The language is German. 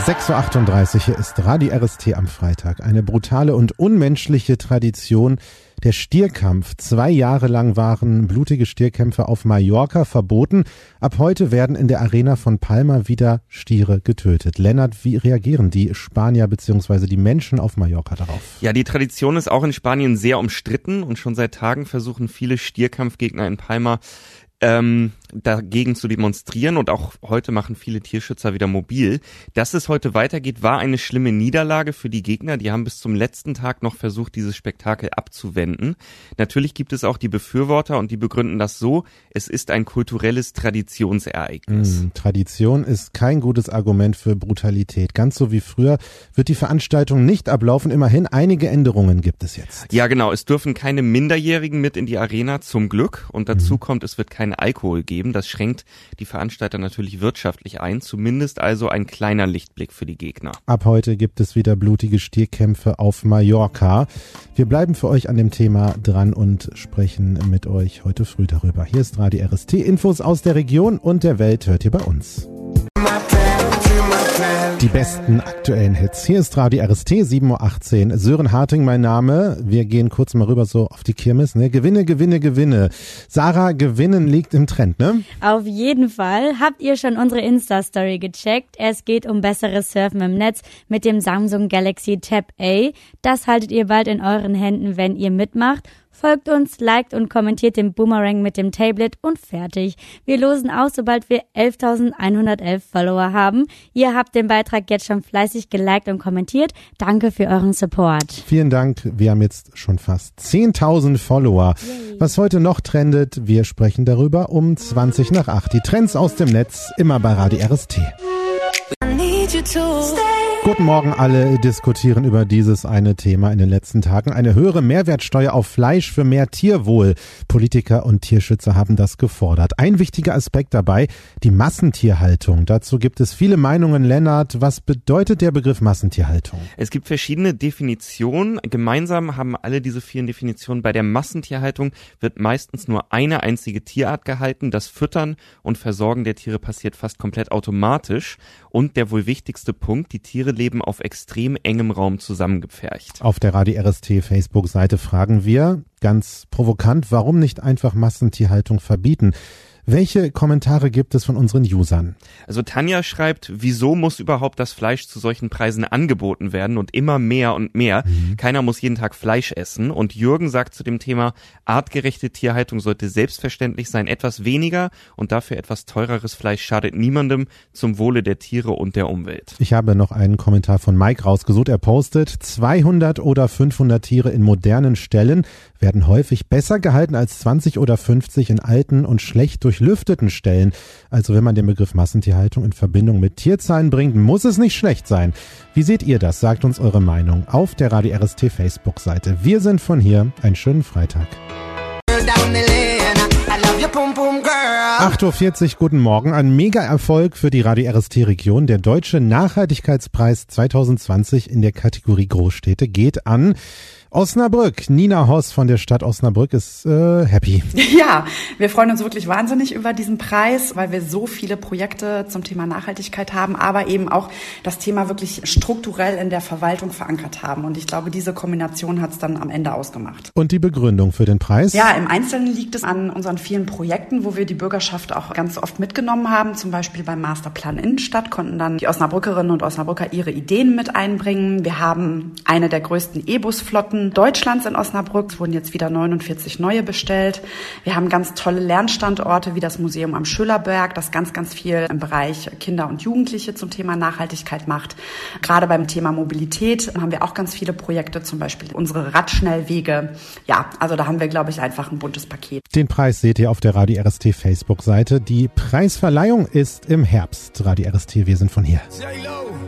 6:38 Uhr, hier ist Radio RST am Freitag. Eine brutale und unmenschliche Tradition, der Stierkampf. 2 Jahre lang waren blutige Stierkämpfe auf Mallorca verboten. Ab heute werden in der Arena von Palma wieder Stiere getötet. Lennart, wie reagieren die Spanier bzw. die Menschen auf Mallorca darauf? Ja, die Tradition ist auch in Spanien sehr umstritten und schon seit Tagen versuchen viele Stierkampfgegner in Palma dagegen zu demonstrieren, und auch heute machen viele Tierschützer wieder mobil. Dass es heute weitergeht, war eine schlimme Niederlage für die Gegner. Die haben bis zum letzten Tag noch versucht, dieses Spektakel abzuwenden. Natürlich gibt es auch die Befürworter, und die begründen das so: Es ist ein kulturelles Traditionsereignis. Tradition ist kein gutes Argument für Brutalität. Ganz so wie früher wird die Veranstaltung nicht ablaufen. Immerhin, einige Änderungen gibt es jetzt. Ja, genau. Es dürfen keine Minderjährigen mit in die Arena, zum Glück. Und dazu kommt, es wird keinen Alkohol geben. Das schränkt die Veranstalter natürlich wirtschaftlich ein. Zumindest also ein kleiner Lichtblick für die Gegner. Ab heute gibt es wieder blutige Stierkämpfe auf Mallorca. Wir bleiben für euch an dem Thema dran und sprechen mit euch heute früh darüber. Hier ist Radio RST. Infos aus der Region und der Welt hört ihr bei uns. Die besten aktuellen Hits. Hier ist Radio RST, 7:18 Uhr. Sören Harting, mein Name. Wir gehen kurz mal rüber so auf die Kirmes. Ne? Gewinne. Sarah, Gewinnen liegt im Trend, ne? Auf jeden Fall. Habt ihr schon unsere Insta-Story gecheckt? Es geht um besseres Surfen im Netz mit dem Samsung Galaxy Tab A. Das haltet ihr bald in euren Händen, wenn ihr mitmacht. Folgt uns, liked und kommentiert den Boomerang mit dem Tablet und fertig. Wir losen aus, sobald wir 11.111 Follower haben. Ihr habt den Beitrag jetzt schon fleißig geliked und kommentiert. Danke für euren Support. Vielen Dank. Wir haben jetzt schon fast 10.000 Follower. Yay. Was heute noch trendet, wir sprechen darüber um 7:20. Die Trends aus dem Netz, immer bei Radio RST. Guten Morgen, alle diskutieren über dieses eine Thema in den letzten Tagen. Eine höhere Mehrwertsteuer auf Fleisch für mehr Tierwohl. Politiker und Tierschützer haben das gefordert. Ein wichtiger Aspekt dabei, die Massentierhaltung. Dazu gibt es viele Meinungen. Lennart, was bedeutet der Begriff Massentierhaltung? Es gibt verschiedene Definitionen. Gemeinsam haben alle diese vielen Definitionen. Bei der Massentierhaltung wird meistens nur eine einzige Tierart gehalten. Das Füttern und Versorgen der Tiere passiert fast komplett automatisch. Und der wohl wichtigste Punkt, die Tiere leben auf extrem engem Raum zusammengepfercht. Auf der Radio RST Facebook-Seite fragen wir, ganz provokant, warum nicht einfach Massentierhaltung verbieten? Welche Kommentare gibt es von unseren Usern? Also Tanja schreibt, wieso muss überhaupt das Fleisch zu solchen Preisen angeboten werden und immer mehr und mehr? Keiner muss jeden Tag Fleisch essen. Und Jürgen sagt zu dem Thema, artgerechte Tierhaltung sollte selbstverständlich sein. Etwas weniger und dafür etwas teureres Fleisch schadet niemandem, zum Wohle der Tiere und der Umwelt. Ich habe noch einen Kommentar von Mike rausgesucht. Er postet, 200 oder 500 Tiere in modernen Ställen werden häufig besser gehalten als 20 oder 50 in alten und schlecht durchlüfteten Stellen. Also wenn man den Begriff Massentierhaltung in Verbindung mit Tierzahlen bringt, muss es nicht schlecht sein. Wie seht ihr das? Sagt uns eure Meinung auf der Radio RST Facebook-Seite. Wir sind von hier. Einen schönen Freitag. 8:40 Uhr, guten Morgen. Ein Mega-Erfolg für die Radio RST-Region. Der Deutsche Nachhaltigkeitspreis 2020 in der Kategorie Großstädte geht an Osnabrück. Nina Hoss von der Stadt Osnabrück ist happy. Ja, wir freuen uns wirklich wahnsinnig über diesen Preis, weil wir so viele Projekte zum Thema Nachhaltigkeit haben, aber eben auch das Thema wirklich strukturell in der Verwaltung verankert haben. Und ich glaube, diese Kombination hat es dann am Ende ausgemacht. Und die Begründung für den Preis? Ja, im Einzelnen liegt es an unseren vielen Projekten, wo wir die Bürgerschaft auch ganz oft mitgenommen haben. Zum Beispiel beim Masterplan Innenstadt konnten dann die Osnabrückerinnen und Osnabrücker ihre Ideen mit einbringen. Wir haben eine der größten E-Bus-Flotten Deutschlands in Osnabrück. Es wurden jetzt wieder 49 neue bestellt. Wir haben ganz tolle Lernstandorte wie das Museum am Schölerberg, das ganz, ganz viel im Bereich Kinder und Jugendliche zum Thema Nachhaltigkeit macht. Gerade beim Thema Mobilität haben wir auch ganz viele Projekte, zum Beispiel unsere Radschnellwege. Ja, also da haben wir, glaube ich, einfach ein buntes Paket. Den Preis seht ihr auf der Radio RST Facebook-Seite. Die Preisverleihung ist im Herbst. Radio RST, wir sind von hier.